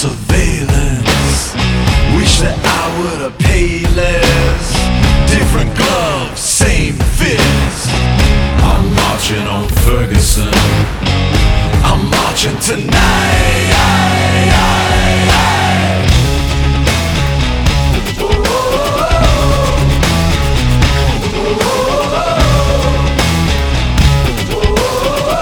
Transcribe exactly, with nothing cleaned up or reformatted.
surveillance. Wish that I would've paid less. Different gloves, same fits. I'm marching on Ferguson. I'm marching tonight.